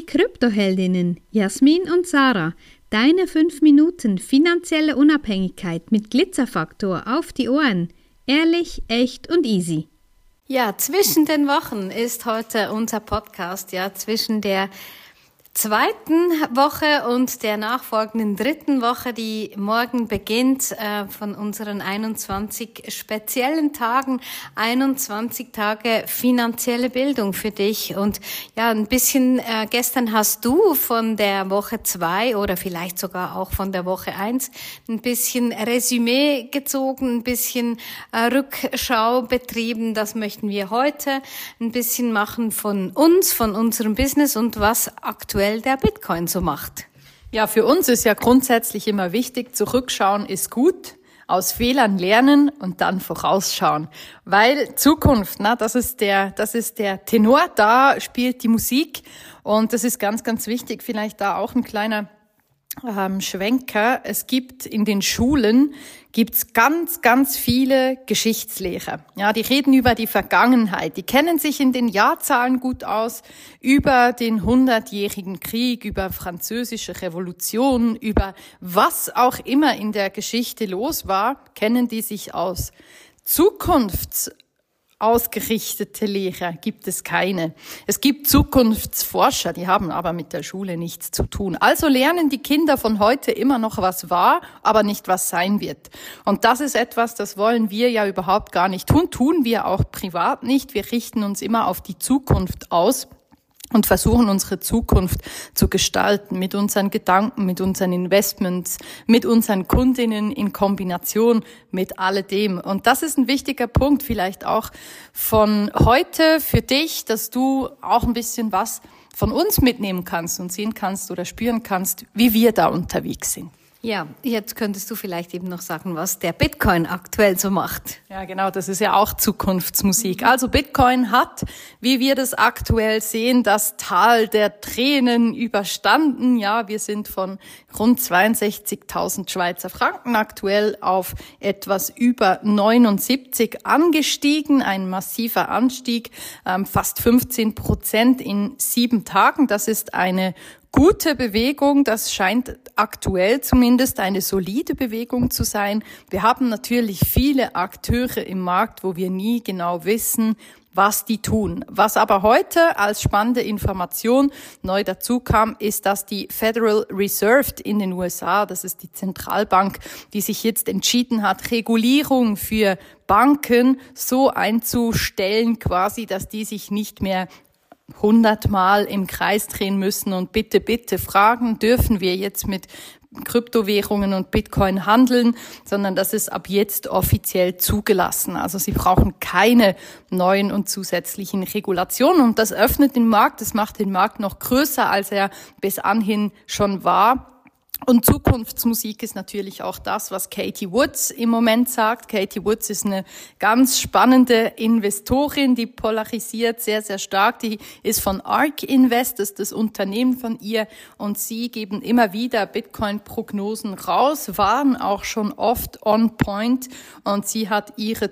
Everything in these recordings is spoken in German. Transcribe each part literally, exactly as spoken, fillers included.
Kryptoheldinnen Jasmin und Sarah. Deine fünf Minuten finanzielle Unabhängigkeit mit Glitzerfaktor auf die Ohren. Ehrlich, echt und easy. Ja, zwischen den Wochen ist heute unser Podcast, ja, zwischen der zweiten Woche und der nachfolgenden dritten Woche, die morgen beginnt, äh, von unseren einundzwanzig speziellen Tagen, einundzwanzig Tage finanzielle Bildung für dich. Und ja, ein bisschen, äh, gestern hast du von der Woche zwei oder vielleicht sogar auch von der Woche eins ein bisschen Resümee gezogen, ein bisschen äh, Rückschau betrieben. Das möchten wir heute ein bisschen machen von uns, von unserem Business und was aktuell der Bitcoin so macht. Ja, für uns ist ja grundsätzlich immer wichtig, zurückschauen ist gut, aus Fehlern lernen und dann vorausschauen. Weil Zukunft, na, das ist der, das ist der Tenor, da spielt die Musik und das ist ganz, ganz wichtig. Vielleicht da auch ein kleiner ähm, Schwenker. Es gibt in den Schulen gibt's ganz, ganz viele Geschichtslehrer. Ja, die reden über die Vergangenheit. Die kennen sich in den Jahrzahlen gut aus, über den hundertjährigen Krieg, über französische Revolution, über was auch immer in der Geschichte los war, kennen die sich aus. Zukunfts Ausgerichtete Lehrer gibt es keine. Es gibt Zukunftsforscher, die haben aber mit der Schule nichts zu tun. Also lernen die Kinder von heute immer noch, was war, aber nicht, was sein wird. Und das ist etwas, das wollen wir ja überhaupt gar nicht tun, tun wir auch privat nicht. Wir richten uns immer auf die Zukunft aus und versuchen unsere Zukunft zu gestalten mit unseren Gedanken, mit unseren Investments, mit unseren Kundinnen in Kombination mit alledem. Und das ist ein wichtiger Punkt vielleicht auch von heute für dich, dass du auch ein bisschen was von uns mitnehmen kannst und sehen kannst oder spüren kannst, wie wir da unterwegs sind. Ja, jetzt könntest du vielleicht eben noch sagen, was der Bitcoin aktuell so macht. Ja, genau, das ist ja auch Zukunftsmusik. Also Bitcoin hat, wie wir das aktuell sehen, das Tal der Tränen überstanden. Ja, wir sind von rund zweiundsechzigtausend Schweizer Franken aktuell auf etwas über neunundsiebzig angestiegen. Ein massiver Anstieg, ähm, fast fünfzehn Prozent in sieben Tagen. Das ist eine gute Bewegung, das scheint aktuell zumindest eine solide Bewegung zu sein. Wir haben natürlich viele Akteure im Markt, wo wir nie genau wissen, was die tun. Was aber heute als spannende Information neu dazu kam, ist, dass die Federal Reserve in den U S A, das ist die Zentralbank, die sich jetzt entschieden hat, Regulierung für Banken so einzustellen, quasi, dass die sich nicht mehr hundertmal im Kreis drehen müssen und bitte, bitte fragen, dürfen wir jetzt mit Kryptowährungen und Bitcoin handeln, sondern das ist ab jetzt offiziell zugelassen. Also sie brauchen keine neuen und zusätzlichen Regulationen und das öffnet den Markt, das macht den Markt noch größer, als er bis anhin schon war. Und Zukunftsmusik ist natürlich auch das, was Katie Woods im Moment sagt. Katie Woods ist eine ganz spannende Investorin, die polarisiert sehr, sehr stark. Die ist von ARK Invest, das ist das Unternehmen von ihr. Und sie geben immer wieder Bitcoin-Prognosen raus, waren auch schon oft on point. Und sie hat ihre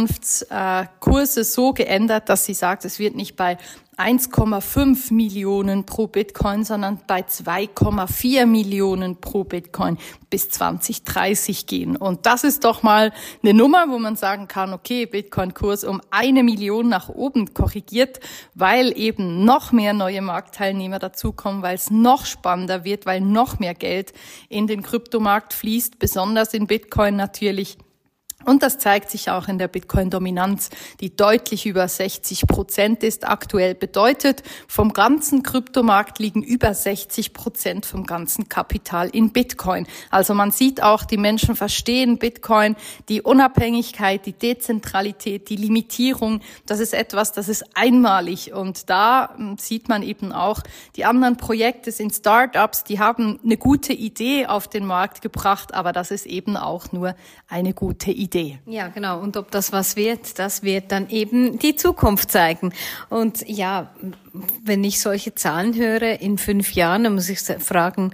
Zukunftskurse so geändert, dass sie sagt, es wird nicht bei eins Komma fünf Millionen pro Bitcoin, sondern bei zwei Komma vier Millionen pro Bitcoin bis zwanzig dreißig gehen. Und das ist doch mal eine Nummer, wo man sagen kann, okay, Bitcoin-Kurs um eine Million nach oben korrigiert, weil eben noch mehr neue Marktteilnehmer dazukommen, weil es noch spannender wird, weil noch mehr Geld in den Kryptomarkt fließt, besonders in Bitcoin natürlich. Und das zeigt sich auch in der Bitcoin-Dominanz, die deutlich über sechzig Prozent ist aktuell. Bedeutet, vom ganzen Kryptomarkt liegen über sechzig Prozent vom ganzen Kapital in Bitcoin. Also man sieht auch, die Menschen verstehen Bitcoin, die Unabhängigkeit, die Dezentralität, die Limitierung. Das ist etwas, das ist einmalig. Und da sieht man eben auch, die anderen Projekte sind Startups, die haben eine gute Idee auf den Markt gebracht, aber das ist eben auch nur eine gute Idee. Ja, genau. Und ob das was wird, das wird dann eben die Zukunft zeigen. Und ja, wenn ich solche Zahlen höre in fünf Jahren, dann muss ich fragen,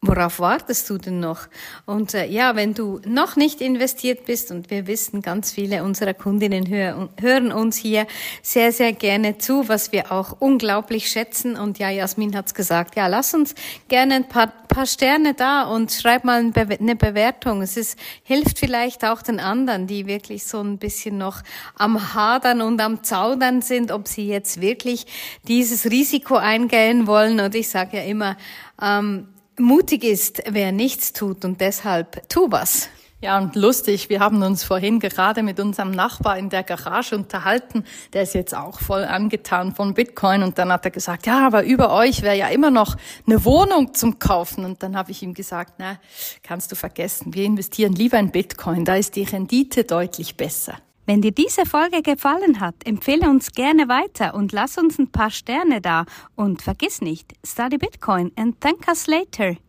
worauf wartest du denn noch? Und äh, ja, wenn du noch nicht investiert bist, und wir wissen, ganz viele unserer Kundinnen hör, hören uns hier sehr, sehr gerne zu, was wir auch unglaublich schätzen. Und ja, Jasmin hat's gesagt, ja, lass uns gerne ein paar, paar Sterne da und schreib mal eine Bewertung. Es ist, hilft vielleicht auch den anderen, die wirklich so ein bisschen noch am Hadern und am Zaudern sind, ob sie jetzt wirklich dieses Risiko eingehen wollen. Und ich sage ja immer, ähm, mutig ist, wer nichts tut, und deshalb tu was. Ja, und lustig, wir haben uns vorhin gerade mit unserem Nachbar in der Garage unterhalten, der ist jetzt auch voll angetan von Bitcoin, und dann hat er gesagt, ja, aber über euch wäre ja immer noch eine Wohnung zum Kaufen, und dann habe ich ihm gesagt, na, kannst du vergessen, wir investieren lieber in Bitcoin, da ist die Rendite deutlich besser. Wenn dir diese Folge gefallen hat, empfehle uns gerne weiter und lass uns ein paar Sterne da. Und vergiss nicht, study Bitcoin and thank us later.